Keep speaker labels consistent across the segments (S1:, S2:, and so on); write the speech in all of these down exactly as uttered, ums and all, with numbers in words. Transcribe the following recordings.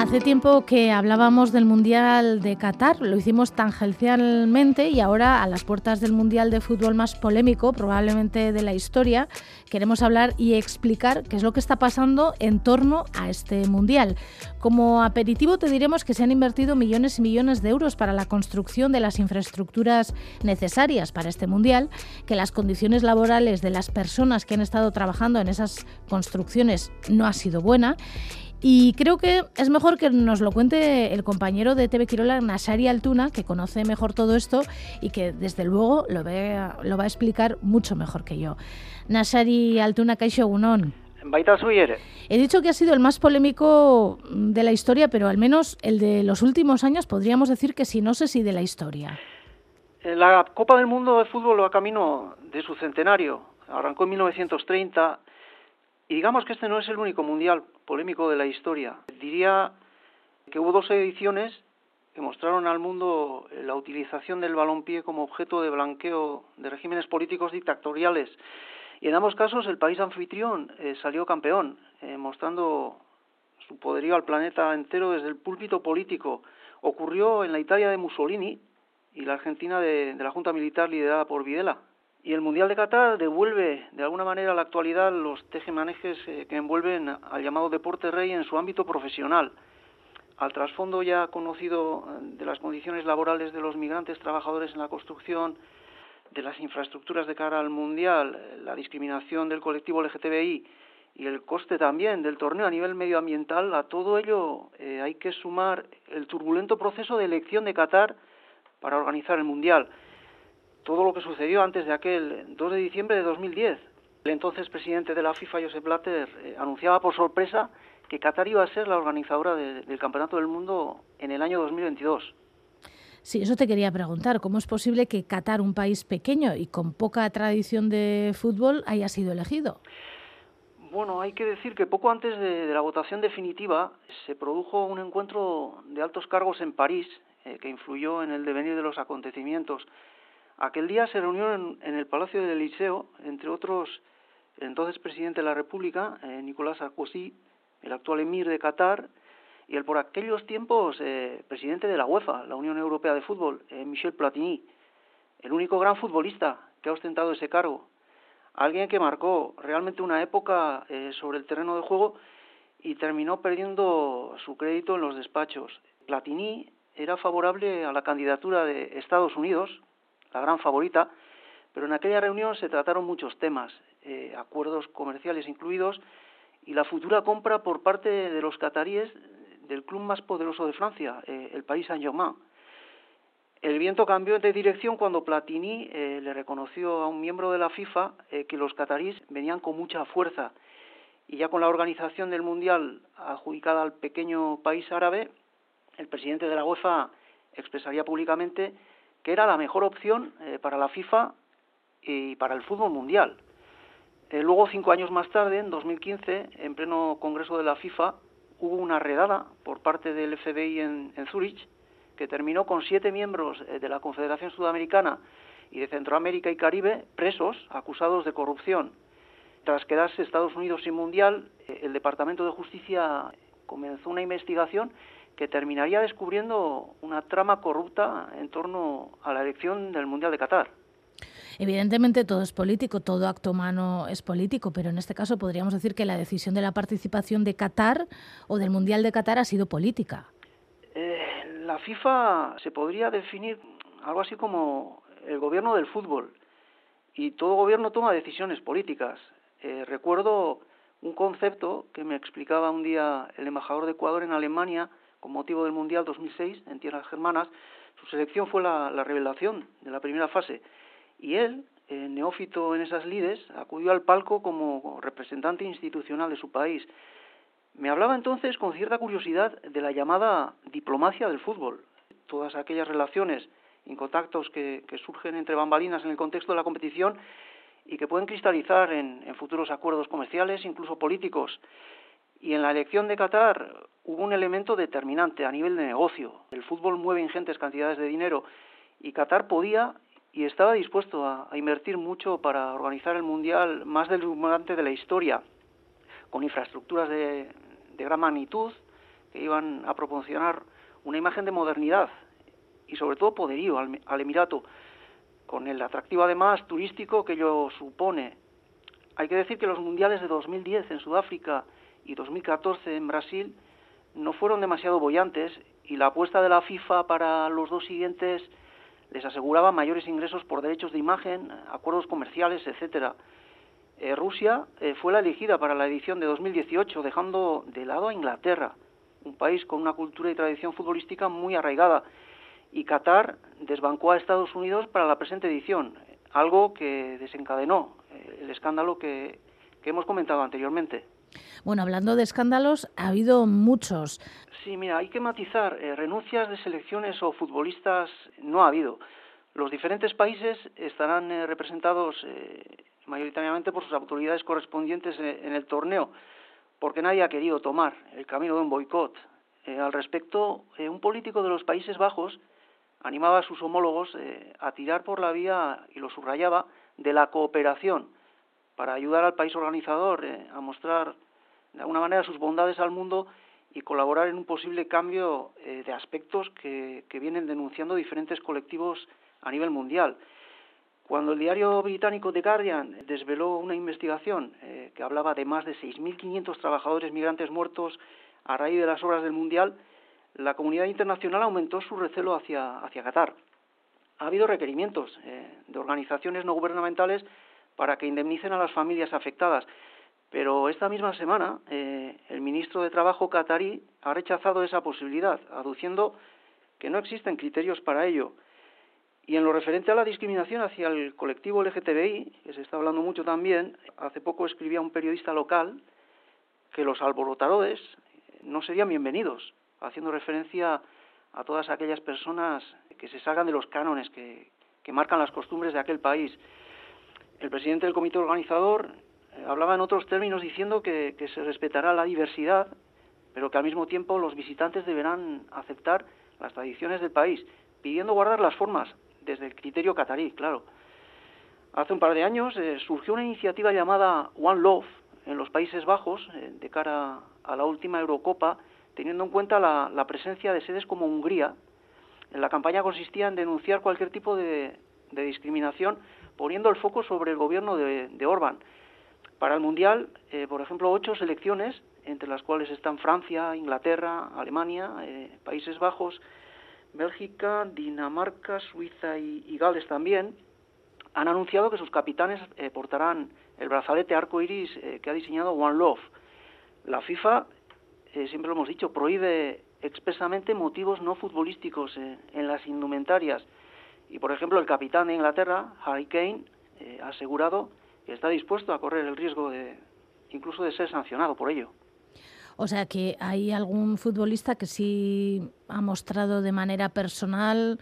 S1: Hace tiempo que hablábamos del Mundial de Qatar, lo hicimos tangencialmente y ahora, a las puertas del Mundial de fútbol más polémico, probablemente de la historia, queremos hablar y explicar qué es lo que está pasando en torno a este Mundial. Como aperitivo te diremos que se han invertido millones y millones de euros para la construcción de las infraestructuras necesarias para este Mundial, que las condiciones laborales de las personas que han estado trabajando en esas construcciones no ha sido buena. Y creo que es mejor que nos lo cuente el compañero de T V Kirola, Nassari Altuna, que conoce mejor todo esto y que desde luego lo, ve, lo va a explicar mucho mejor que yo. Nassari Altuna, kaixo egunon.
S2: Baita zui ere.
S1: He dicho que ha sido el más polémico de la historia, pero al menos el de los últimos años podríamos decir que sí, no sé si de la historia.
S2: La Copa del Mundo de Fútbol va camino de su centenario. Arrancó en mil novecientos treinta. Y digamos que este no es el único mundial polémico de la historia. Diría que hubo dos ediciones que mostraron al mundo la utilización del balompié como objeto de blanqueo de regímenes políticos dictatoriales. Y en ambos casos el país anfitrión eh, salió campeón, eh, mostrando su poderío al planeta entero desde el púlpito político. Ocurrió en la Italia de Mussolini y la Argentina de, de la Junta Militar liderada por Videla. Y el Mundial de Qatar devuelve de alguna manera a la actualidad los tejemanejes eh, que envuelven al llamado deporte rey en su ámbito profesional. Al trasfondo ya conocido de las condiciones laborales de los migrantes trabajadores en la construcción, de las infraestructuras de cara al Mundial, la discriminación del colectivo L G T B I y el coste también del torneo a nivel medioambiental, a todo ello eh, hay que sumar el turbulento proceso de elección de Qatar para organizar el Mundial. Todo lo que sucedió antes de aquel dos de diciembre de dos mil diez. El entonces presidente de la FIFA, Josep Blatter, eh, anunciaba por sorpresa que Qatar iba a ser la organizadora de, del Campeonato del Mundo en el año dos mil veintidós.
S1: Sí, eso te quería preguntar. ¿Cómo es posible que Qatar, un país pequeño y con poca tradición de fútbol, haya sido elegido?
S2: Bueno, hay que decir que poco antes de, de la votación definitiva se produjo un encuentro de altos cargos en París eh, que influyó en el devenir de los acontecimientos. Aquel día se reunieron en el Palacio del Eliseo, entre otros, el entonces presidente de la República, eh, Nicolás Sarkozy, el actual emir de Qatar, y el por aquellos tiempos eh, presidente de la UEFA, la Unión Europea de Fútbol, eh, Michel Platini, el único gran futbolista que ha ostentado ese cargo, alguien que marcó realmente una época eh, sobre el terreno de juego y terminó perdiendo su crédito en los despachos. Platini era favorable a la candidatura de Estados Unidos, la gran favorita, pero en aquella reunión se trataron muchos temas, eh, acuerdos comerciales incluidos, y la futura compra por parte de los cataríes del club más poderoso de Francia, eh, el Paris Saint-Germain. El viento cambió de dirección cuando Platini eh, le reconoció a un miembro de la FIFA eh, que los cataríes venían con mucha fuerza, y ya con la organización del Mundial adjudicada al pequeño país árabe, el presidente de la UEFA expresaría públicamente que era la mejor opción eh, para la FIFA y para el fútbol mundial. Eh, luego, cinco años más tarde, en dos mil quince, en pleno Congreso de la FIFA, hubo una redada por parte del F B I en, en Zúrich, que terminó con siete miembros eh, de la Confederación Sudamericana y de Centroamérica y Caribe presos, acusados de corrupción. Tras quedarse Estados Unidos sin mundial, eh, el Departamento de Justicia comenzó una investigación que terminaría descubriendo una trama corrupta en torno a la elección del Mundial de Qatar.
S1: Evidentemente todo es político, todo acto humano es político, pero en este caso podríamos decir que la decisión de la participación de Qatar o del Mundial de Qatar ha sido política.
S2: Eh, la FIFA se podría definir algo así como el gobierno del fútbol, y todo gobierno toma decisiones políticas. Eh, recuerdo un concepto que me explicaba un día el embajador de Ecuador en Alemania con motivo del Mundial dos mil seis en tierras germanas. Su selección fue la, la revelación de la primera fase, y él, eh, neófito en esas lides, acudió al palco como representante institucional de su país. Me hablaba entonces con cierta curiosidad de la llamada diplomacia del fútbol, todas aquellas relaciones y contactos que, que surgen entre bambalinas en el contexto de la competición y que pueden cristalizar en, en futuros acuerdos comerciales, incluso políticos. Y en la elección de Qatar hubo un elemento determinante a nivel de negocio. El fútbol mueve ingentes cantidades de dinero y Qatar podía y estaba dispuesto a, a invertir mucho para organizar el Mundial más deslumbrante de la historia, con infraestructuras de, de gran magnitud, que iban a proporcionar una imagen de modernidad y sobre todo poderío al, al Emirato, con el atractivo además turístico que ello supone. Hay que decir que los mundiales de dos mil diez en Sudáfrica y dos mil catorce en Brasil no fueron demasiado bollantes y la apuesta de la FIFA para los dos siguientes les aseguraba mayores ingresos por derechos de imagen, acuerdos comerciales, etcétera. Eh, Rusia eh, fue la elegida para la edición de dos mil dieciocho, dejando de lado a Inglaterra, un país con una cultura y tradición futbolística muy arraigada, y Qatar desbancó a Estados Unidos para la presente edición, algo que desencadenó eh, el escándalo que, que hemos comentado anteriormente.
S1: Bueno, hablando de escándalos, ha habido muchos.
S2: Sí, mira, hay que matizar, eh, renuncias de selecciones o futbolistas no ha habido. Los diferentes países estarán eh, representados eh, mayoritariamente por sus autoridades correspondientes eh, en el torneo, porque nadie ha querido tomar el camino de un boicot. Eh, al respecto, eh, un político de los Países Bajos animaba a sus homólogos eh, a tirar por la vía, y lo subrayaba, de la cooperación, para ayudar al país organizador eh, a mostrar de alguna manera sus bondades al mundo y colaborar en un posible cambio eh, de aspectos que, que vienen denunciando diferentes colectivos a nivel mundial. Cuando el diario británico The Guardian desveló una investigación eh, que hablaba de más de seis mil quinientos trabajadores migrantes muertos a raíz de las obras del Mundial, la comunidad internacional aumentó su recelo hacia, hacia Qatar. Ha habido requerimientos eh, de organizaciones no gubernamentales para que indemnicen a las familias afectadas, pero esta misma semana eh, el ministro de Trabajo catarí ha rechazado esa posibilidad, aduciendo que no existen criterios para ello. Y en lo referente a la discriminación hacia el colectivo L G T B I, que se está hablando mucho también, hace poco escribía un periodista local que los alborotadores no serían bienvenidos, haciendo referencia a todas aquellas personas que se salgan de los cánones que, que marcan las costumbres de aquel país. El presidente del comité organizador eh, hablaba en otros términos diciendo que, que se respetará la diversidad, pero que al mismo tiempo los visitantes deberán aceptar las tradiciones del país, pidiendo guardar las formas desde el criterio catarí, claro. Hace un par de años eh, surgió una iniciativa llamada One Love en los Países Bajos eh, de cara a la última Eurocopa, teniendo en cuenta la, la presencia de sedes como Hungría. La campaña consistía en denunciar cualquier tipo de, de discriminación, poniendo el foco sobre el gobierno de, de Orbán. Para el Mundial, eh, por ejemplo, ocho selecciones, entre las cuales están Francia, Inglaterra, Alemania, eh, Países Bajos, Bélgica, Dinamarca, Suiza y, y Gales también, han anunciado que sus capitanes eh, portarán el brazalete arcoiris eh, que ha diseñado One Love. La FIFA, eh, siempre lo hemos dicho, prohíbe expresamente motivos no futbolísticos eh, en las indumentarias. Y, por ejemplo, el capitán de Inglaterra, Harry Kane, eh, ha asegurado que está dispuesto a correr el riesgo de incluso de ser sancionado por ello.
S1: O sea que hay algún futbolista que sí ha mostrado de manera personal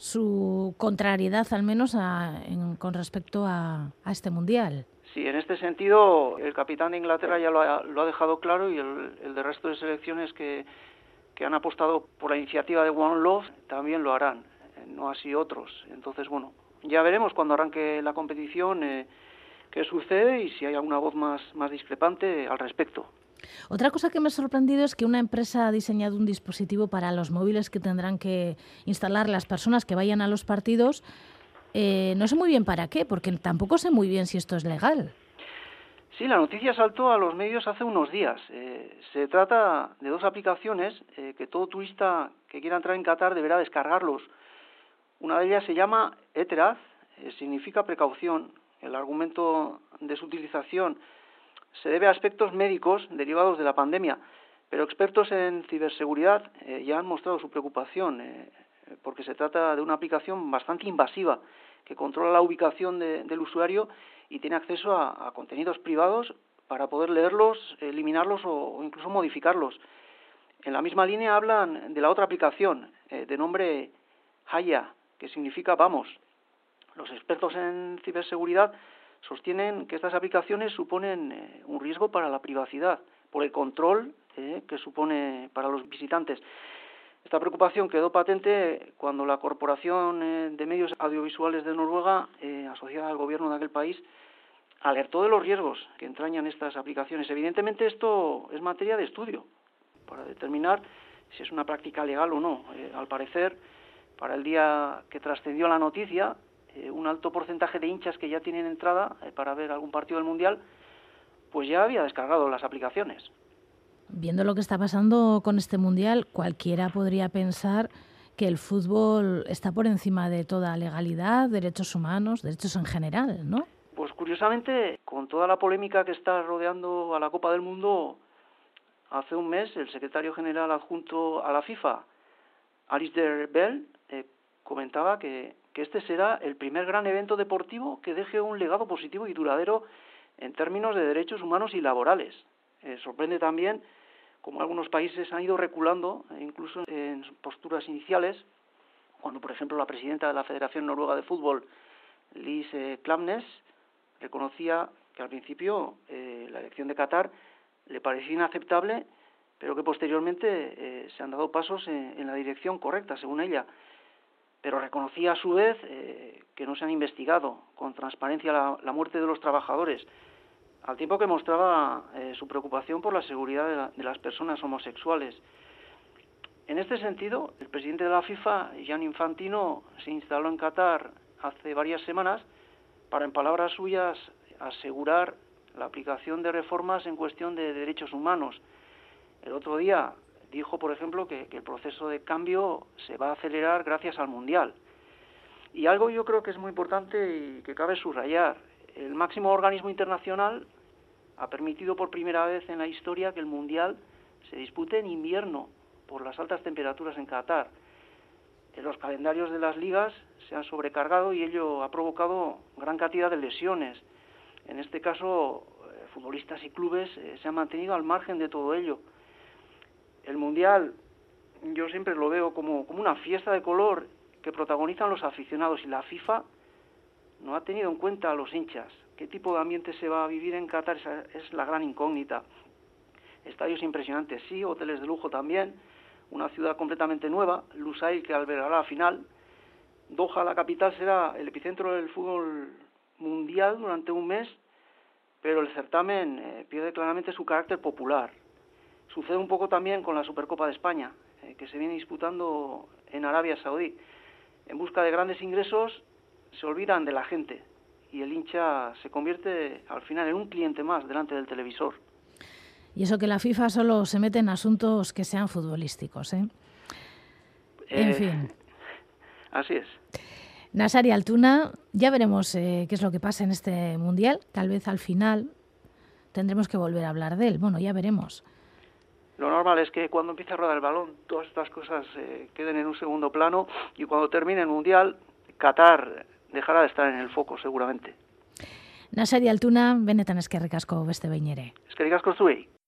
S1: su contrariedad, al menos a, en, con respecto a, a este Mundial.
S2: Sí, en este sentido el capitán de Inglaterra ya lo ha, lo ha dejado claro, y el, el de resto de selecciones que, que han apostado por la iniciativa de One Love también lo harán, no así otros. Entonces, bueno, ya veremos cuando arranque la competición eh, qué sucede y si hay alguna voz más, más discrepante al respecto.
S1: Otra cosa que me ha sorprendido es que una empresa ha diseñado un dispositivo para los móviles que tendrán que instalar las personas que vayan a los partidos. Eh, no sé muy bien para qué, porque tampoco sé muy bien si esto es legal.
S2: Sí, la noticia saltó a los medios hace unos días. Eh, se trata de dos aplicaciones eh, que todo turista que quiera entrar en Qatar deberá descargarlos. Una de ellas se llama Eteraz, eh, significa precaución. El argumento de su utilización se debe a aspectos médicos derivados de la pandemia, pero expertos en ciberseguridad eh, ya han mostrado su preocupación, eh, porque se trata de una aplicación bastante invasiva que controla la ubicación de, del usuario y tiene acceso a, a contenidos privados para poder leerlos, eliminarlos o, o incluso modificarlos. En la misma línea hablan de la otra aplicación, eh, de nombre Haya, que significa vamos. Los expertos en ciberseguridad sostienen que estas aplicaciones suponen eh, un riesgo para la privacidad, por el control eh, que supone para los visitantes. Esta preocupación quedó patente cuando la Corporación eh, de Medios Audiovisuales de Noruega, eh, asociada al gobierno de aquel país, alertó de los riesgos que entrañan estas aplicaciones. Evidentemente esto es materia de estudio, para determinar si es una práctica legal o no. Eh, al parecer, para el día que trascendió la noticia, eh, un alto porcentaje de hinchas que ya tienen entrada eh, para ver algún partido del Mundial, pues ya había descargado las aplicaciones.
S1: Viendo lo que está pasando con este Mundial, cualquiera podría pensar que el fútbol está por encima de toda legalidad, derechos humanos, derechos en general, ¿no?
S2: Pues curiosamente, con toda la polémica que está rodeando a la Copa del Mundo, hace un mes el secretario general adjunto a la FIFA, Alistair Bell, eh, comentaba que, que este será el primer gran evento deportivo que deje un legado positivo y duradero en términos de derechos humanos y laborales. Eh, sorprende también cómo algunos países han ido reculando, eh, incluso en posturas iniciales, cuando, por ejemplo, la presidenta de la Federación Noruega de Fútbol, Lise Klaveness, reconocía que al principio eh, la elección de Qatar le parecía inaceptable, pero que posteriormente eh, se han dado pasos en, en la dirección correcta, según ella. Pero reconocía a su vez eh, que no se han investigado con transparencia la, la muerte de los trabajadores, al tiempo que mostraba eh, su preocupación por la seguridad de, la, de las personas homosexuales. En este sentido, el presidente de la FIFA, Gianni Infantino, se instaló en Qatar hace varias semanas para, en palabras suyas, asegurar la aplicación de reformas en cuestión de derechos humanos. El otro día dijo, por ejemplo, que, que el proceso de cambio se va a acelerar gracias al Mundial. Y algo yo creo que es muy importante y que cabe subrayar: el máximo organismo internacional ha permitido por primera vez en la historia que el Mundial se dispute en invierno por las altas temperaturas en Qatar. En los calendarios de las ligas se han sobrecargado y ello ha provocado gran cantidad de lesiones. En este caso, eh, futbolistas y clubes eh, se han mantenido al margen de todo ello. El Mundial yo siempre lo veo como, como una fiesta de color que protagonizan los aficionados, y la FIFA no ha tenido en cuenta a los hinchas. ¿Qué tipo de ambiente se va a vivir en Qatar? Esa es la gran incógnita. Estadios impresionantes, sí, hoteles de lujo también, una ciudad completamente nueva, Lusail, que albergará la final. Doha, la capital, será el epicentro del fútbol mundial durante un mes, pero el certamen eh, pierde claramente su carácter popular. Sucede un poco también con la Supercopa de España, eh, que se viene disputando en Arabia Saudí. En busca de grandes ingresos se olvidan de la gente y el hincha se convierte al final en un cliente más delante del televisor.
S1: Y eso que la FIFA solo se mete en asuntos que sean futbolísticos, ¿eh? En
S2: Eh,
S1: fin.
S2: Así es.
S1: Nassari Altuna, ya veremos eh, qué es lo que pasa en este Mundial. Tal vez al final tendremos que volver a hablar de él. Bueno, ya veremos.
S2: Lo normal es que cuando empiece a rodar el balón, todas estas cosas eh, queden en un segundo plano, y cuando termine el Mundial, Qatar dejará de estar en el foco, seguramente.
S1: Nassari Altuna, benetan eskerrik asko beste behin ere.
S2: Eskerrik asko zuei.